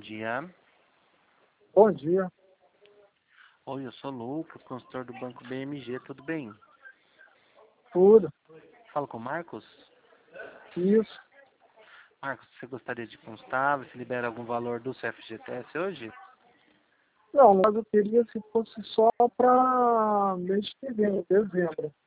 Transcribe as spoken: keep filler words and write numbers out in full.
dia. Bom dia. Oi, eu sou Lucas, consultor do Banco B M G, tudo bem? Tudo. Falo com o Marcos? Isso. Marcos, você gostaria de constar, se libera algum valor do seu F G T S hoje? Não, mas eu queria se fosse só para mês que vem, dezembro.